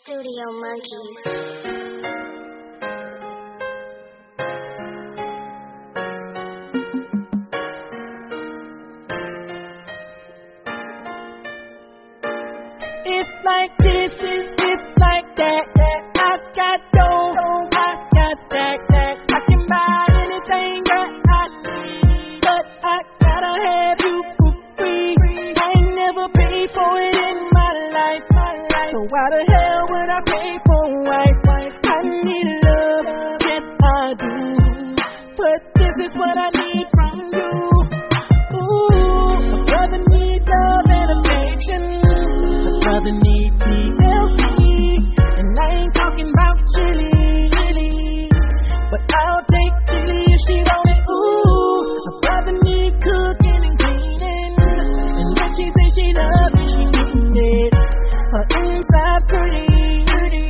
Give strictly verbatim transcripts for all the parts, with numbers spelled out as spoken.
Studio Monkeys. It's like this, it's, it's like that. I got dough, I got stacks. I can buy anything that I need, but I gotta have you for free. I ain't never paid for it in my life, so why the hell would I pay for a wife? I need love, yes I do, but this is what I need from you. Ooh, my brother need love and affection. Brother need T L C, and I ain't talking about chili, chili, but I'll take chili if she want it. Ooh, my brother need cooking and cleaning, and when she say she loves me, she means it. Her inside's pretty, pretty,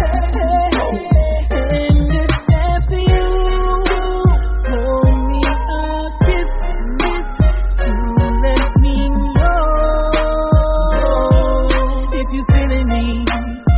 and if that's for you, blow me a kiss, miss, you let me know. You feeling me?